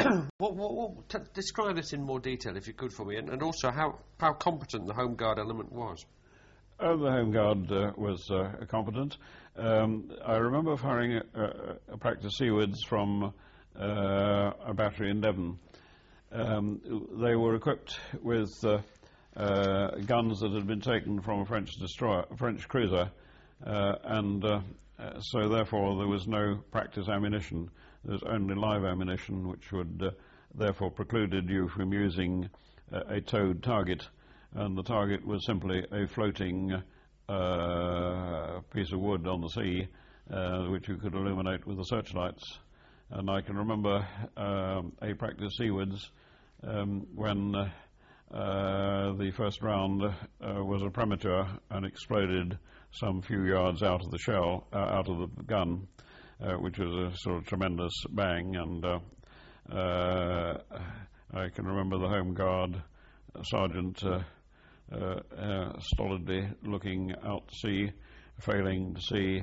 Describe this in more detail, if you could, for me, and also how competent the Home Guard element was. The Home Guard was competent. I remember firing a practice seawards from a battery in Devon. They were equipped with guns that had been taken from a French cruiser, and so therefore there was no practice ammunition. There was only live ammunition, which would therefore precluded you from using a towed target, and the target was simply a floating piece of wood on the sea, which you could illuminate with the searchlights. And I can remember a practice seawards when the first round was a premature and exploded some few yards out of the shell, out of the gun, which was a sort of tremendous bang. And I can remember the Home Guard sergeant stolidly looking out to sea, failing to see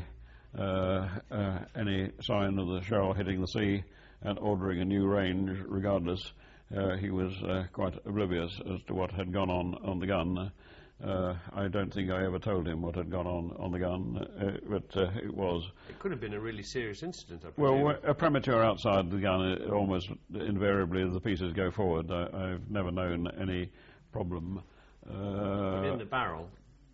any sign of the shell hitting the sea, and ordering a new range regardless. He was quite oblivious as to what had gone on the gun. I don't think I ever told him what had gone on the gun, but it was... It could have been a really serious incident, I presume. Well, a premature outside the gun, almost invariably the pieces go forward. I've never known any problem. In the barrel?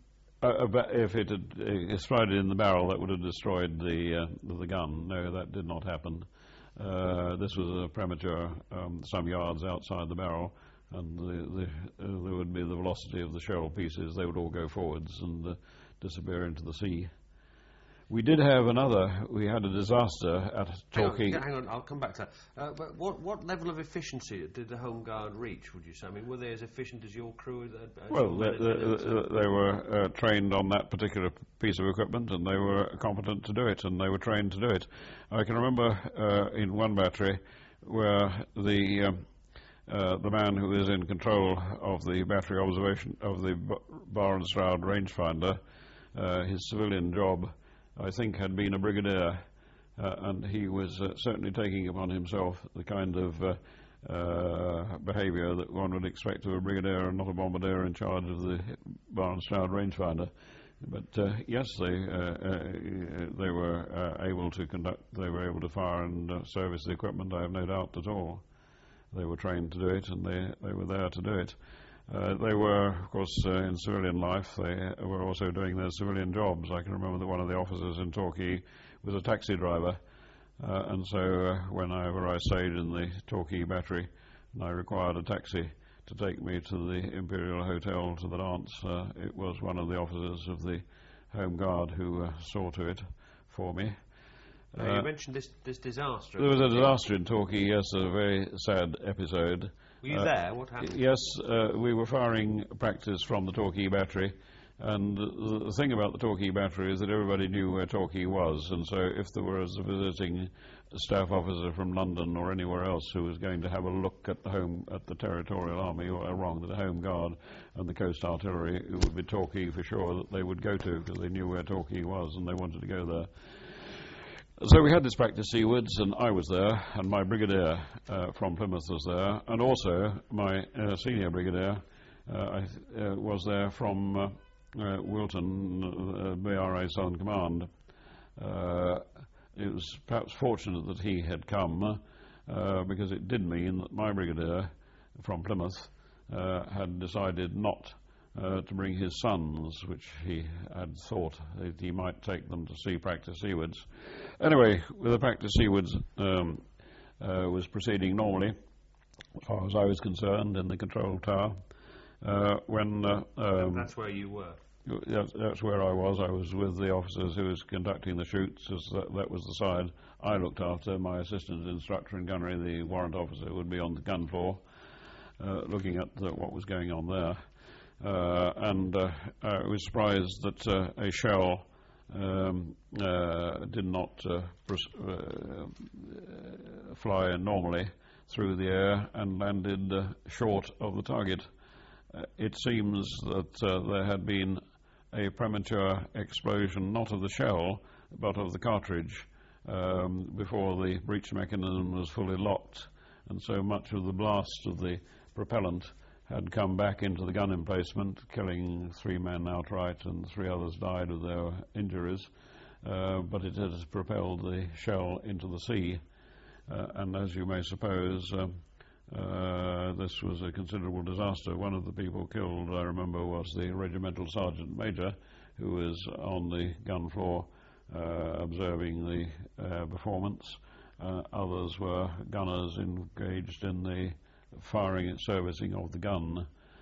If it had exploded in the barrel, that would have destroyed the gun. No, that did not happen. This was a premature some yards outside the barrel, and there would be the velocity of the shell pieces. They would all go forwards and disappear into the sea. We did have we had a disaster at Torquay. Hang on, I'll come back to that. But what level of efficiency did the Home Guard reach, would you say? I mean, were they as efficient as your crew? Well, they were trained on that particular piece of equipment, and they were competent to do it, and they were trained to do it. I can remember in one battery where the man who was in control of the battery observation of the Bar and Stroud rangefinder, his civilian job, I think, had been a brigadier, and he was certainly taking upon himself the kind of behaviour that one would expect of a brigadier and not a bombardier in charge of the Bar and Stroud rangefinder. But yes, they were able to conduct, they were able to fire and service the equipment. I have no doubt at all. They were trained to do it, and they were there to do it. They were, of course, in civilian life, they were also doing their civilian jobs. I can remember that one of the officers in Torquay was a taxi driver, and so whenever I stayed in the Torquay battery and I required a taxi to take me to the Imperial Hotel to the dance, it was one of the officers of the Home Guard who saw to it for me. You mentioned this disaster. There was a disaster in Torquay, yes, a very sad episode. Were you there? What happened? Yes, we were firing practice from the Torquay battery, and the thing about the Torquay battery is that everybody knew where Torquay was, and so if there was a visiting staff officer from London or anywhere else who was going to have a look at the Territorial Army, or the Home Guard and the Coast Artillery, it would be Torquay for sure that they would go to, because they knew where Torquay was and they wanted to go there. So we had this practice seawards, and I was there, and my brigadier from Plymouth was there, and also my senior brigadier was there from Wilton, BRA Southern Command. It was perhaps fortunate that he had come, because it did mean that my brigadier from Plymouth had decided not to bring his sons, which he had thought that he might take them to see practice seawards. Anyway, the practice seawards was proceeding normally, as far as I was concerned, in the control tower. That's where you were? That's where I was. I was with the officers who was conducting the shoots, as that was the side I looked after. My assistant instructor in gunnery, the warrant officer, would be on the gun floor, looking at what was going on there. And I was surprised that a shell did not fly normally through the air and landed short of the target. It seems that there had been a premature explosion, not of the shell, but of the cartridge, before the breech mechanism was fully locked. and so much of the blast of the propellant had come back into the gun emplacement, killing 3 men outright, and 3 others died of their injuries. But it had propelled the shell into the sea, and as you may suppose, this was a considerable disaster. One of the people killed, I remember, was the regimental sergeant major, who was on the gun floor observing the performance. Others were gunners engaged in the firing and servicing of the gun.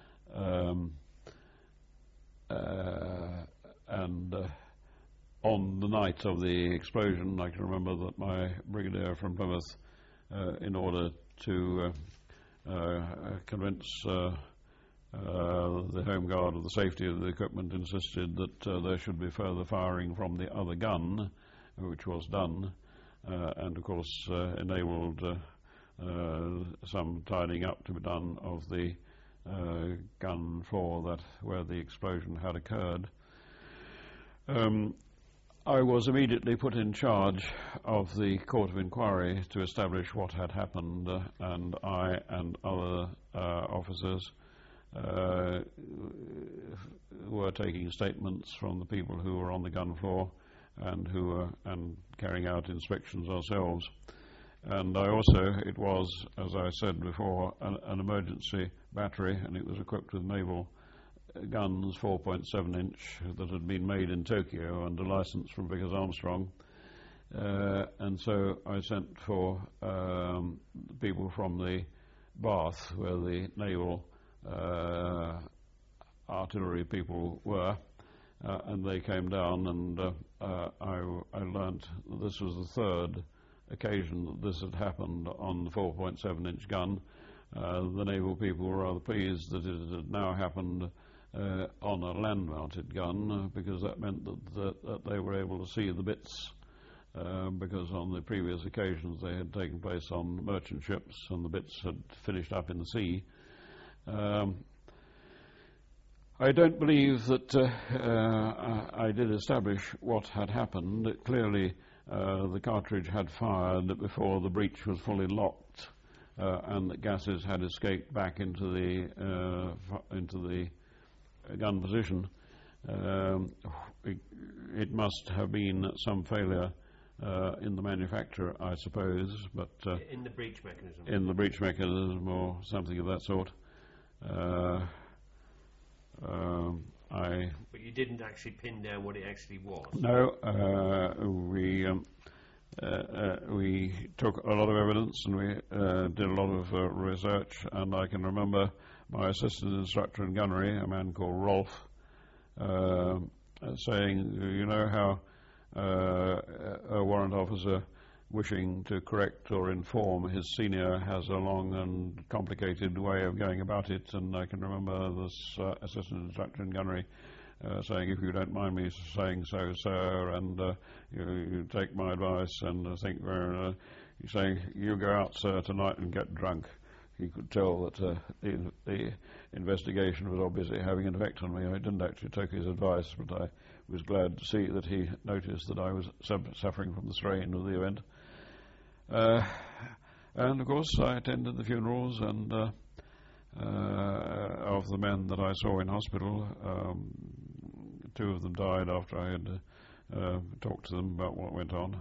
On the night of the explosion, I can remember that my brigadier from Plymouth, in order to convince the Home Guard of the safety of the equipment, insisted that there should be further firing from the other gun, which was done, and of course enabled some tidying up to be done of the gun floor where the explosion had occurred. I was immediately put in charge of the Court of Inquiry to establish what had happened, and I and other officers were taking statements from the people who were on the gun floor and who were carrying out inspections ourselves. And it was, as I said before, an emergency battery, and it was equipped with naval guns, 4.7 inch, that had been made in Tokyo under license from Vickers Armstrong. And so I sent for people from the Bath, where the naval artillery people were, and they came down, and I learnt that this was the 3rd occasion that this had happened on the 4.7 inch gun. The naval people were rather pleased that it had now happened on a land-mounted gun, because that meant that they were able to see the bits, because on the previous occasions they had taken place on merchant ships and the bits had finished up in the sea. I don't believe that I did establish what had happened. Clearly the cartridge had fired before the breech was fully locked, and that gases had escaped back into the gun position. It must have been some failure in the manufacture, I suppose, but in the breech mechanism. In the breech mechanism or something of that sort. But you didn't actually pin down what it actually was. No, we took a lot of evidence, and we did a lot of research, and I can remember my assistant instructor in gunnery, a man called Rolf, saying, you know how a warrant officer wishing to correct or inform his senior has a long and complicated way of going about it, and I can remember this assistant instructor in gunnery saying, if you don't mind me saying so, sir, and you take my advice, and I think he's saying, you go out, sir, tonight and get drunk. He could tell that the investigation was obviously having an effect on me. I didn't actually take his advice, but I was glad to see that he noticed that I was suffering from the strain of the event. And of course I attended the funerals and of the men that I saw in hospital. 2 of them died after I had talked to them about what went on.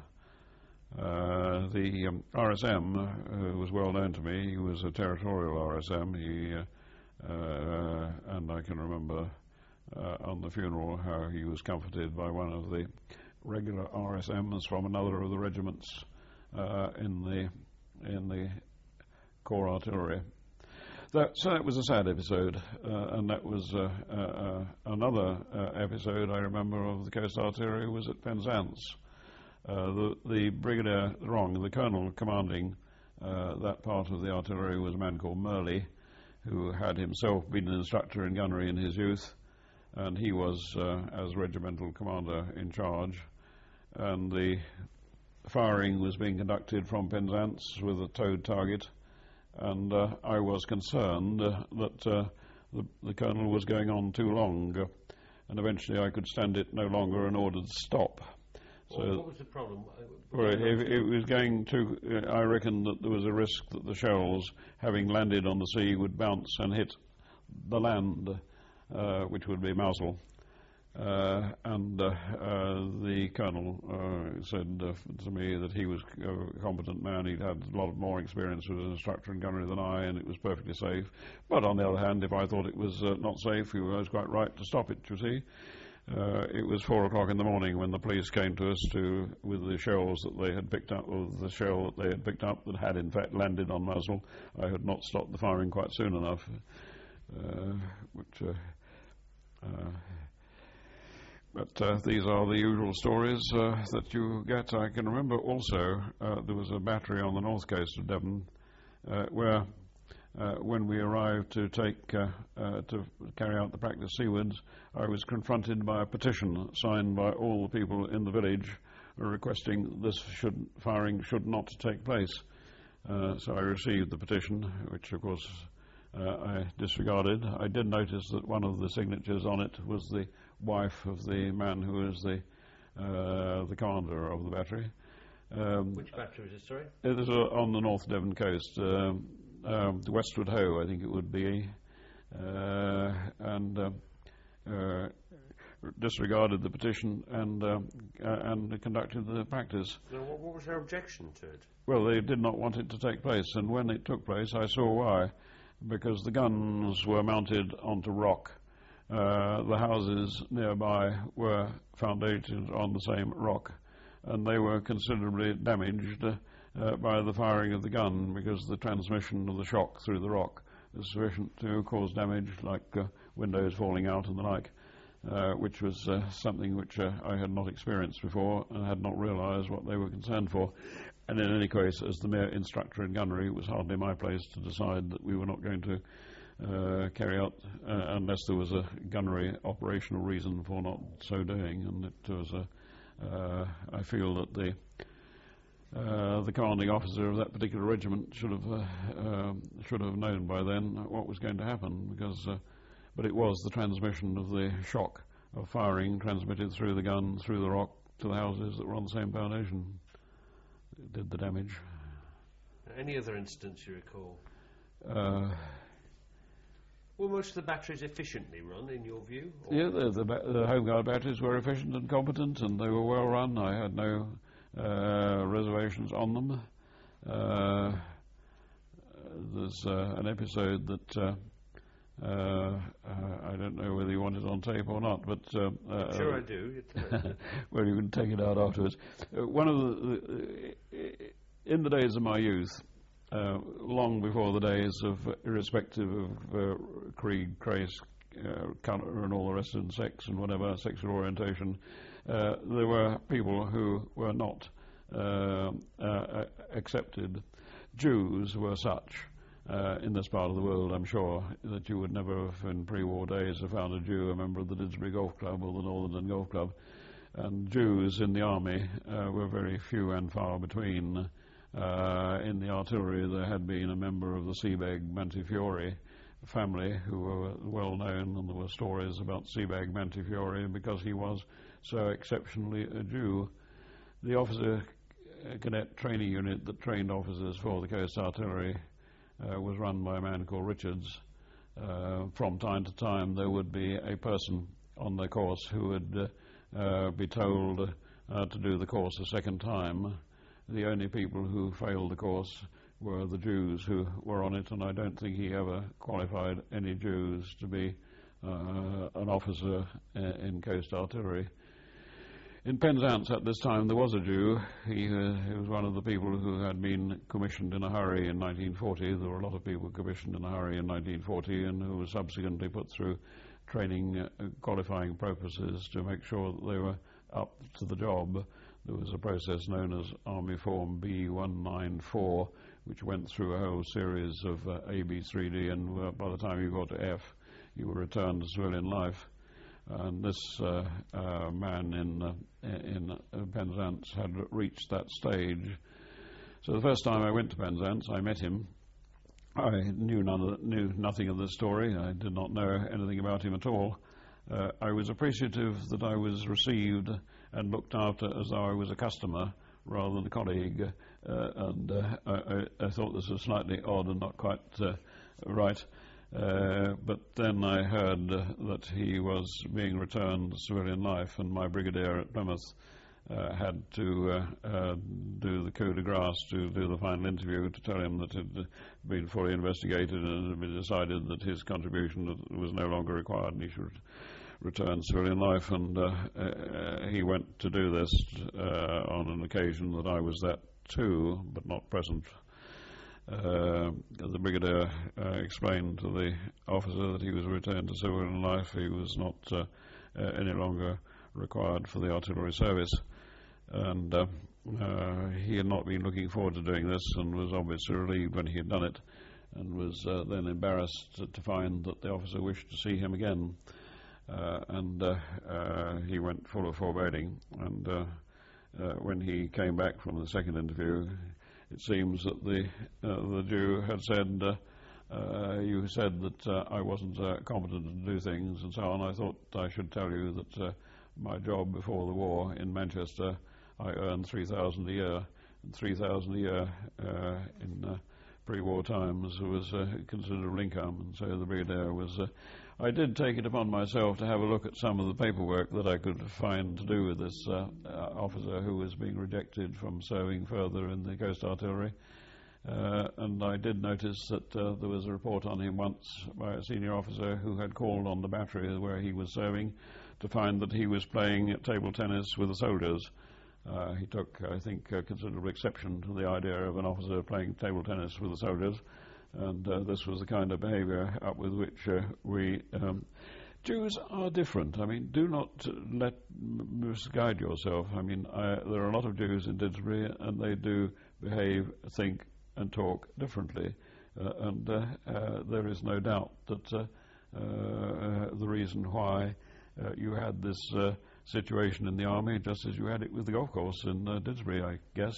The RSM was well known to me. He was a territorial RSM. And I can remember on the funeral how he was comforted by one of the regular RSMs from another of the regiments in the Corps Artillery. So that was a sad episode, and that was another episode I remember of the Coast Artillery was at Penzance. The colonel commanding that part of the artillery was a man called Murley, who had himself been an instructor in gunnery in his youth, and he was, as regimental commander, in charge. And the firing was being conducted from Penzance with a towed target, and I was concerned that the colonel was going on too long, and eventually I could stand it no longer and ordered stop. So what was the problem? Well, it was going to. I reckon that there was a risk that the shells, having landed on the sea, would bounce and hit the land, which would be Mosul. And the colonel said to me that he was a competent man. He'd had a lot more experience as an instructor in gunnery than I, and it was perfectly safe. But on the other hand, if I thought it was not safe, he was quite right to stop it, you see. It was 4 o'clock in the morning when the police came to us with the shells that they had picked up, or the shell that they had picked up that had in fact landed on Mosul. I had not stopped the firing quite soon enough. But these are the usual stories that you get. I can remember also there was a battery on the north coast of Devon where when we arrived to carry out the practice seawards, I was confronted by a petition signed by all the people in the village requesting firing should not take place. So I received the petition, which of course I disregarded. I did notice that one of the signatures on it was the wife of the man who was the commander of the battery. Which battery was it, sorry? It was on the North Devon coast, the Westward Ho, I think it would be, and disregarded the petition and conducted the practice. So what was their objection to it? Well, they did not want it to take place, and when it took place, I saw why. Because the guns were mounted onto rock. The houses nearby were founded on the same rock, and they were considerably damaged by the firing of the gun, because the transmission of the shock through the rock is sufficient to cause damage, like windows falling out and the like, which was something which I had not experienced before and had not realised what they were concerned for. And in any case, as the mere instructor in gunnery, it was hardly my place to decide that we were not going to carry out, unless there was a gunnery operational reason for not so doing. And it was I feel that the commanding officer of that particular regiment should have known by then what was going to happen, because but it was the transmission of the shock of firing transmitted through the gun, through the rock, to the houses that were on the same foundation. It did the damage. Any other instance you recall? Were most of the batteries efficiently run, in your view? Or? Yeah, the Home Guard batteries were efficient and competent, and they were well run. I had no reservations on them. There's an episode that I don't know whether you want it on tape or not, but sure I do. Well, you can take it out afterwards. One of in the days of my youth, long before the days of, irrespective of creed, race, colour, and all the rest, and sex and whatever, sexual orientation, there were people who were not accepted. Jews were such. In this part of the world, I'm sure that you would never have, in pre-war days, have found a Jew a member of the Didsbury Golf Club or the Northern Golf Club. And Jews in the army were very few and far between. In the artillery, there had been a member of the Sebag Montefiore family who were well known, and there were stories about Sebag Montefiore because he was so exceptionally a Jew. The officer cadet training unit that trained officers for the Coast Artillery was run by a man called Richards. From time to time there would be a person on the course who would be told to do the course a second time. The only people who failed the course were the Jews who were on it, and I don't think he ever qualified any Jews to be an officer in Coast Artillery. In Penzance at this time there was a Jew. He was one of the people who had been commissioned in a hurry in 1940. There were a lot of people commissioned in a hurry in 1940 and who were subsequently put through training, qualifying purposes to make sure that they were up to the job. There was a process known as Army Form B194, which went through a whole series of A, B, 3D, and by the time you got to F, you were returned to civilian life. And this man in Penzance had reached that stage. So the first time I went to Penzance, I met him. I knew nothing of the story. I did not know anything about him at all. I was appreciative that I was received and looked after as though I was a customer rather than a colleague, and I thought this was slightly odd and not quite right. But then I heard that he was being returned to civilian life, and my brigadier at Plymouth had to do the coup de grace to do the final interview to tell him that it had been fully investigated and it had been decided that his contribution was no longer required and he should return to civilian life. And he went to do this on an occasion that I was there too, but not present. The brigadier explained to the officer that he was returned to civilian life. He was not any longer required for the artillery service, and he had not been looking forward to doing this and was obviously relieved when he had done it, and was then embarrassed to find that the officer wished to see him again, and he went full of foreboding. And when he came back from the second interview, it seems that the Jew had said, you said that I wasn't competent to do things and so on. I thought I should tell you that my job before the war in Manchester, I earned $3,000 a year. And $3,000 a year in pre-war times was a considerable income. And so the brigadier was... I did take it upon myself to have a look at some of the paperwork that I could find to do with this officer who was being rejected from serving further in the Coast Artillery. And I did notice that there was a report on him once by a senior officer who had called on the battery where he was serving to find that he was playing table tennis with the soldiers. He took, I think, considerable exception to the idea of an officer playing table tennis with the soldiers, and this was the kind of behaviour up with which we... Jews are different. I mean, do not misguide yourself. I mean, there are a lot of Jews in Didsbury, and they do behave, think, and talk differently. And there is no doubt that the reason why you had this situation in the army, just as you had it with the golf course in Didsbury, I guess.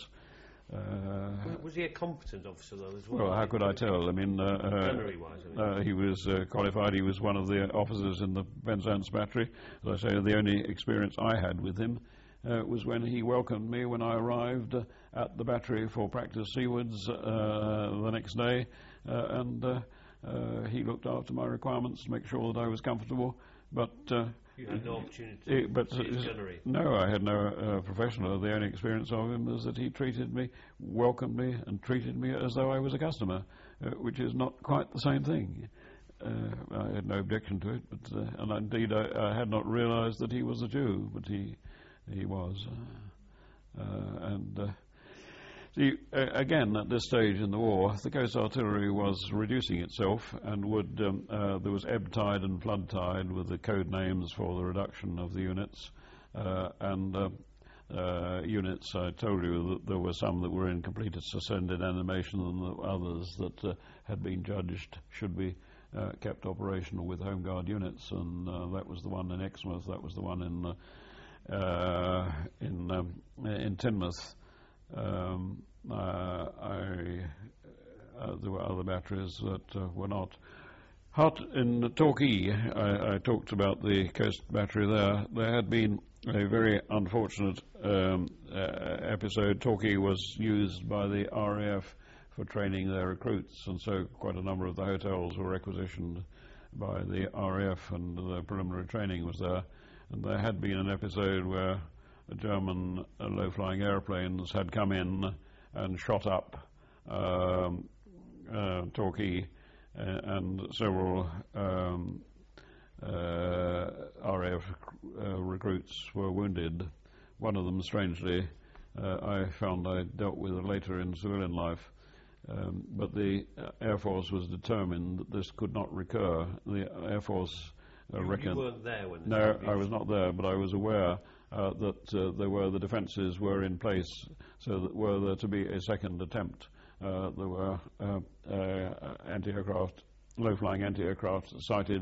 Was he a competent officer, though, as well? Well, how could I tell? I mean, gunnery-wise, he was qualified. He was one of the officers in the Penzance battery. As I say, the only experience I had with him was when he welcomed me when I arrived at the battery for practice seawards the next day, and he looked after my requirements to make sure that I was comfortable. But you had no opportunity to see his gunnery? No, I had no professional. The only experience of him was that he treated me, welcomed me, and treated me as though I was a customer, which is not quite the same thing. I had no objection to it, but and indeed I had not realised that he was a Jew, but he was. See, again, at this stage in the war, the Coast Artillery was reducing itself, and would there was ebb tide and flood tide with the code names for the reduction of the units. Units, I told you that there were some that were in complete suspended animation, and the others that had been judged should be kept operational with Home Guard units, and that was the one in Exmouth, that was the one in Teignmouth. There were other batteries that were not. In Torquay, I talked about the coast battery there. There had been a very unfortunate episode. Torquay was used by the RAF for training their recruits, and so quite a number of the hotels were requisitioned by the RAF, and the preliminary training was there. And there had been an episode where German low-flying airplanes had come in and shot up Torquay, and several RAF recruits were wounded. One of them, strangely, I found I dealt with later in civilian life, but the Air Force was determined that this could not recur. The Air Force reckoned... You weren't there when... No, I was not there, but I was aware that the defences were in place, so that were there to be a second attempt, there were anti-aircraft, low-flying anti-aircraft sighted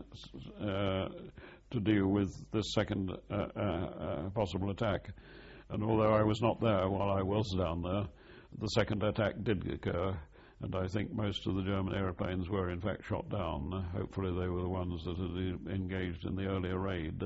to deal with this second possible attack. And although I was not there while I was down there, the second attack did occur, and I think most of the German aeroplanes were in fact shot down. Hopefully they were the ones that had engaged in the earlier raid.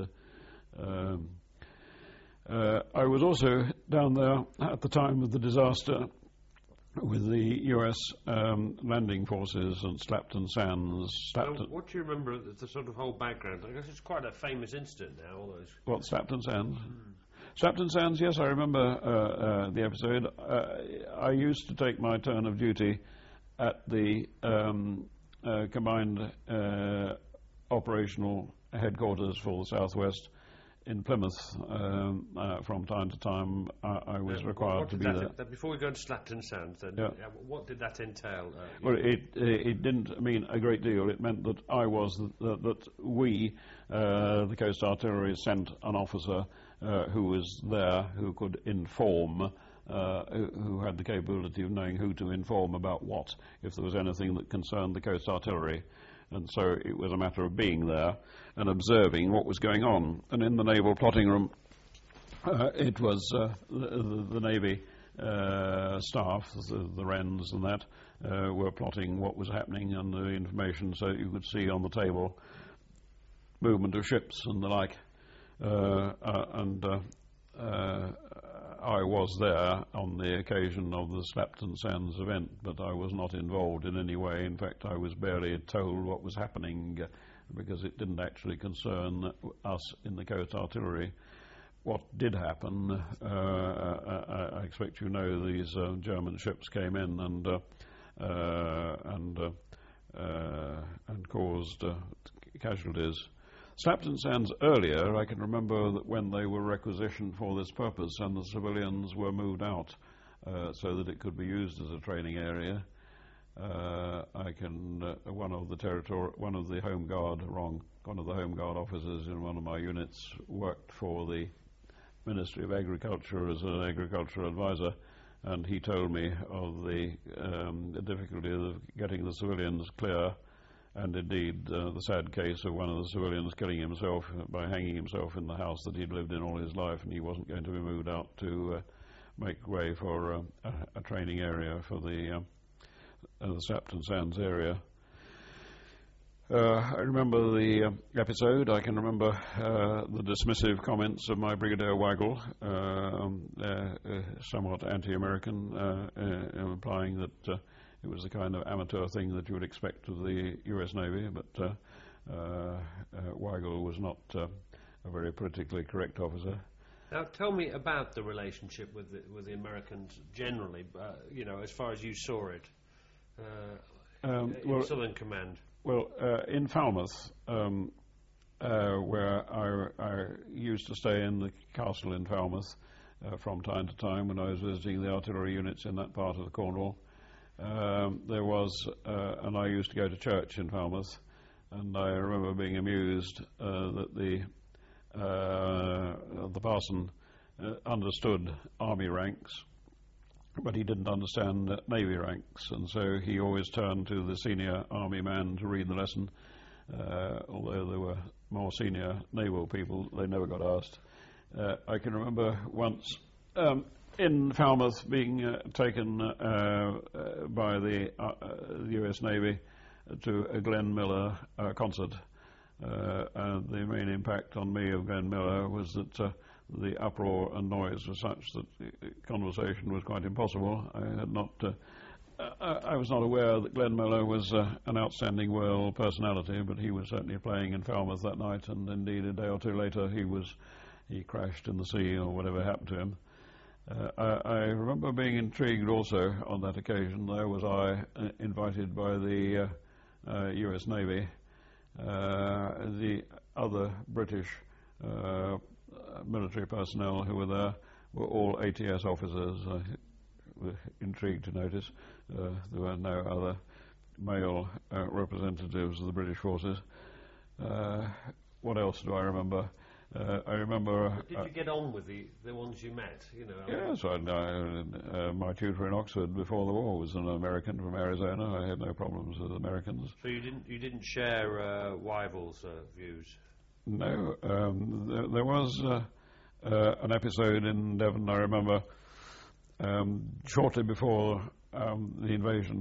I was also down there at the time of the disaster with the US landing forces at Slapton Sands. What do you remember of the sort of whole background? I guess it's quite a famous incident now, all those... What, Slapton Sands? Slapton Sands, yes, I remember the episode. I used to take my turn of duty at the combined operational headquarters for the Southwest in Plymouth. From time to time I was required to be there. Before we go to Slapton Sands, then, what did that entail? Well, it didn't mean a great deal. It meant that I was, that we, the Coast Artillery, sent an officer who was there, who could inform, who had the capability of knowing who to inform about what, if there was anything that concerned the Coast Artillery. And so it was a matter of being there and observing what was going on. And in the naval plotting room, it was the Navy staff, the Wrens and that, were plotting what was happening and the information, so you could see on the table movement of ships and the like. I was there on the occasion of the Slapton Sands event, but I was not involved in any way. In fact, I was barely told what was happening because it didn't actually concern us in the Coast Artillery. What did happen, I expect you know, these German ships came in and caused casualties. Slapton Sands earlier, I can remember that when they were requisitioned for this purpose and the civilians were moved out so that it could be used as a training area, one of the Home Guard officers in one of my units worked for the Ministry of Agriculture as an agricultural advisor, and he told me of the difficulty of getting the civilians clear. And indeed, the sad case of one of the civilians killing himself by hanging himself in the house that he'd lived in all his life, and he wasn't going to be moved out to make way for a training area for the Slapton Sands area. I remember the episode. I can remember the dismissive comments of my Brigadier Weigel, somewhat anti-American, implying that it was the kind of amateur thing that you would expect of the US Navy, but Weigel was not a very politically correct officer. Now, tell me about the relationship with the Americans generally, as far as you saw it, in Southern Command. Well, in Falmouth, where I used to stay in the castle in Falmouth from time to time when I was visiting the artillery units in that part of the Cornwall, there was, and I used to go to church in Falmouth, and I remember being amused that the parson understood army ranks, but he didn't understand navy ranks, and so he always turned to the senior army man to read the lesson. Although there were more senior naval people, they never got asked. I can remember once in Falmouth being taken by the US Navy to a Glenn Miller concert. And the main impact on me of Glenn Miller was that the uproar and noise was such that conversation was quite impossible. I was not aware that Glenn Miller was an outstanding world personality, but he was certainly playing in Falmouth that night, and indeed a day or two later he crashed in the sea or whatever happened to him. I remember being intrigued also on that occasion. There was I invited by the US Navy. The other British military personnel who were there were all ATS officers. I was intrigued to notice there were no other male representatives of the British forces. What else do I remember? I remember... Did you get on with the ones you met? Yes, my tutor in Oxford before the war was an American from Arizona. I had no problems with Americans. So you didn't share Weigel's views? No. There was an episode in Devon, I remember, shortly before the invasion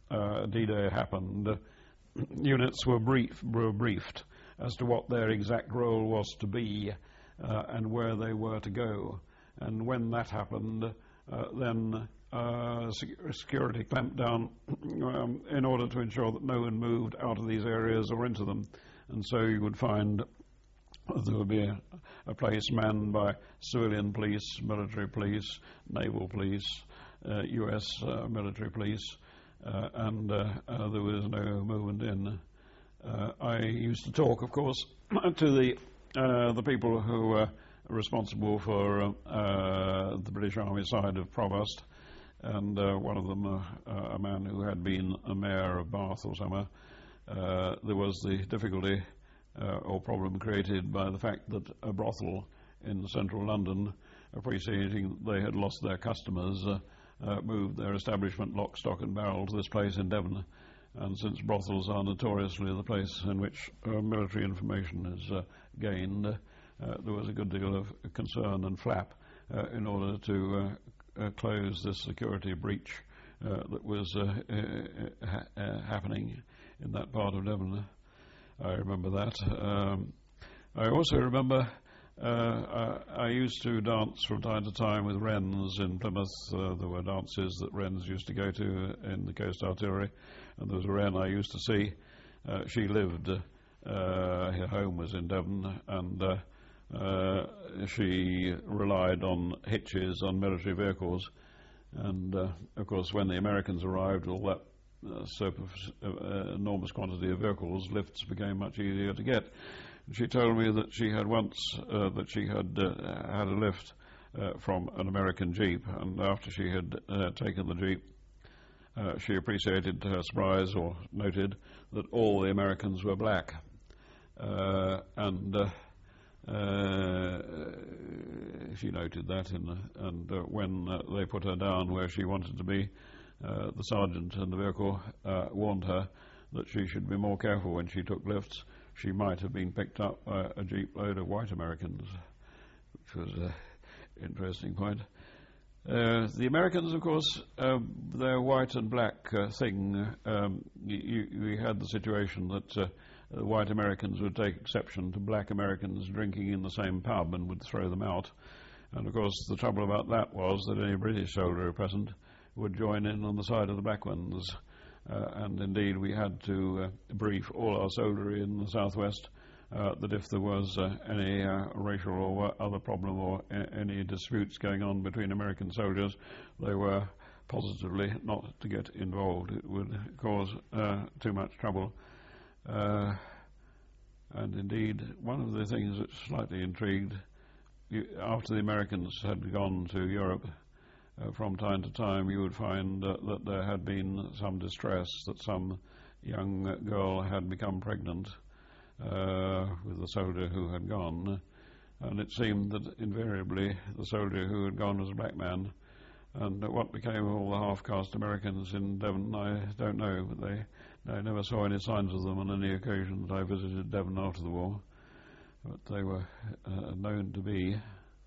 D-Day happened, units were briefed as to what their exact role was to be and where they were to go. And when that happened, then security clamped down in order to ensure that no one moved out of these areas or into them. And so you would find there would be a place manned by civilian police, military police, naval police, US military police, and there was no movement in. I used to talk, of course, to the people who were responsible for the British Army side of Provost, and one of them, a man who had been a mayor of Bath or somewhere. There was the difficulty or problem created by the fact that a brothel in central London, appreciating that they had lost their customers, moved their establishment lock, stock and barrel to this place in Devon. And since brothels are notoriously the place in which military information is gained, there was a good deal of concern and flap in order to close this security breach that was happening in that part of Devon. I remember that. I also remember I used to dance from time to time with Wrens in Plymouth. There were dances that Wrens used to go to in the Coast Artillery, and there was a Wren I used to see. She lived, her home was in Devon, and she relied on hitches on military vehicles. And of course, when the Americans arrived, all that enormous quantity of vehicles, lifts became much easier to get. She told me that she had once had a lift from an American Jeep, and after she had taken the Jeep, she appreciated to her surprise, or noted, that all the Americans were black. She noted that, and when they put her down where she wanted to be, the sergeant in the vehicle warned her that she should be more careful when she took lifts. She might have been picked up by a jeep load of white Americans, which was an interesting point. The Americans, of course, their white and black thing, we had the situation that white Americans would take exception to black Americans drinking in the same pub and would throw them out. And of course the trouble about that was that any British soldier present would join in on the side of the black ones. And indeed we had to brief all our soldiery in the southwest that if there was any racial or other problem or any disputes going on between American soldiers, they were positively not to get involved. It would cause too much trouble. And indeed, one of the things that slightly intrigued, after the Americans had gone to Europe, from time to time you would find that there had been some distress, that some young girl had become pregnant with the soldier who had gone, and it seemed that invariably the soldier who had gone was a black man. And what became of all the half-caste Americans in Devon, I don't know, but I never saw any signs of them on any occasion that I visited Devon after the war, but they were known to be.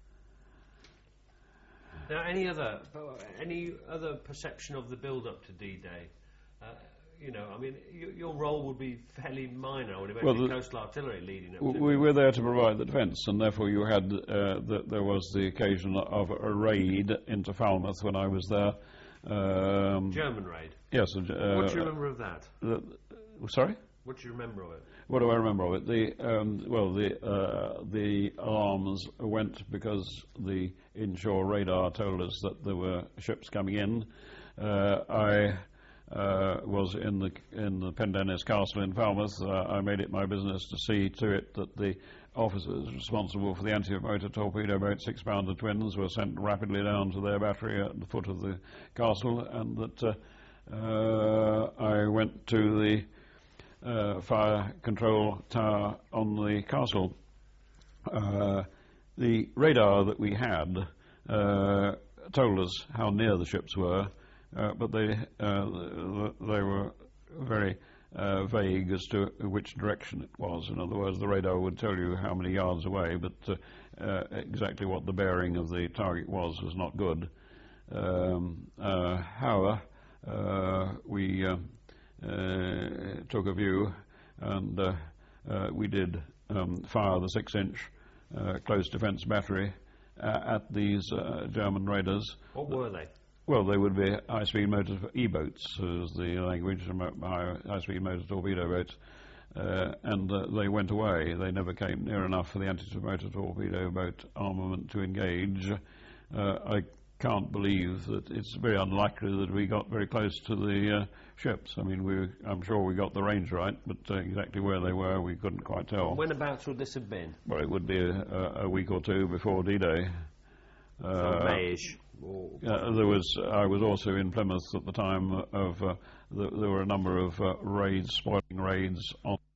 Now, any other perception of the build-up to D-Day? You know, I mean, your role would be fairly minor. I would imagine coastal artillery leading up to it. We were there to provide the defence, and therefore you had there was the occasion of a raid into Falmouth when I was there. German raid? Yes. What do you remember of that? Sorry? What do you remember of it? What do I remember of it? The alarms went because the inshore radar told us that there were ships coming in. I was in the Pendennis Castle in Falmouth. I made it my business to see to it that the officers responsible for the anti-motor torpedo boat 6-pounder twins were sent rapidly down to their battery at the foot of the castle, and that I went to the fire control tower on the castle. The radar that we had told us how near the ships were, but they were very vague as to which direction it was. In other words, the radar would tell you how many yards away, but exactly what the bearing of the target was not good. However, we took a view, and we did fire the 6-inch close defence battery at these German raiders. What were they? Well, they would be high-speed motor E-boats, is the language, high-speed motor torpedo boats. And they went away. They never came near enough for the anti-motor torpedo boat armament to engage. I can't believe that it's very unlikely that we got very close to the ships. I mean, I'm sure we got the range right, but exactly where they were, we couldn't quite tell. Whenabouts would this have been? Well, it would be a week or two before D-Day. So May-ish. I was also in Plymouth at the time of. There were a number of raids, spoiling raids on